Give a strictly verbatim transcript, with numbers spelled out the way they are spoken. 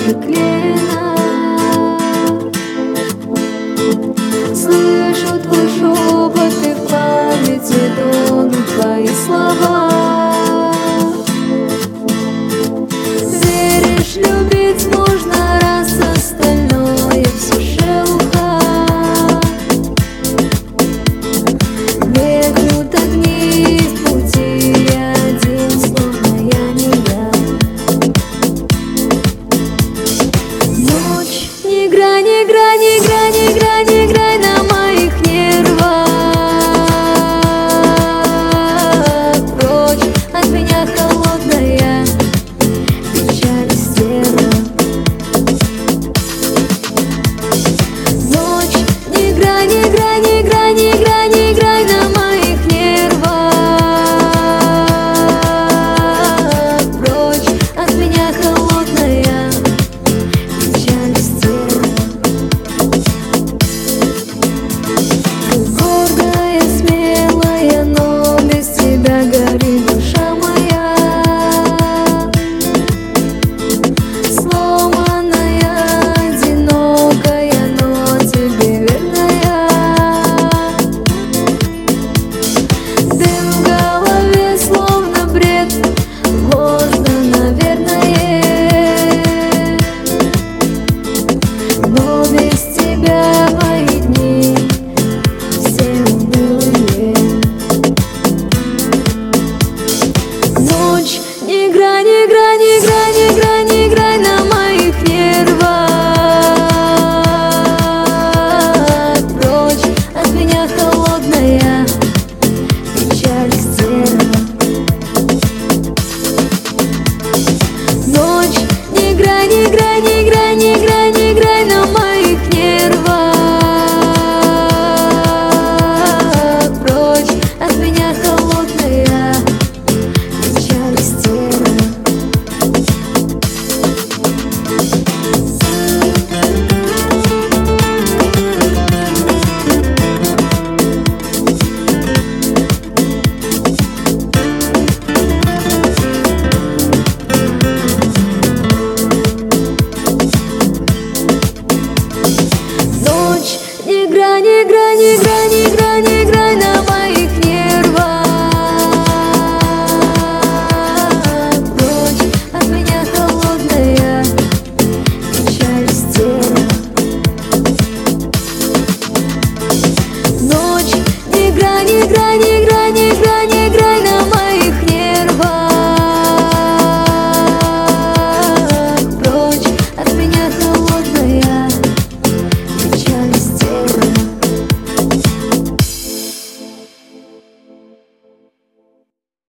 приклеена. Слышу твой шепот, и в памяти тонут твои слова. Веришь, любить можно, раз остальное все шелуха. Бегут огни в пути, я один, словно я не я. Ночь, не играй, не играй, не играй, не играй, не играй на моих нервах. Прочь от меня холодная печаль и стерва. Ночь, не играй, не играй, не играй, не играй, не играй на моих нервах. Прочь от меня холодная печаль и стерва. Гордая, смелая, но без тебя горит душа моя. Сломанная, одинокая, но тебе верная. Дым в голове, словно бред, ложно, наверное. Но без тебя мои дни все унылые. Ночь, не играй, не играй, не играй, не играй, не играй на моих нервах. Прочь от меня холодная печаль и стерва. Ночь, не играй, не играй, не играй, не играй, не играй на моих нервах. Прочь от меня холодная печаль и стерва. Ночь, не играй, не играй, не играй.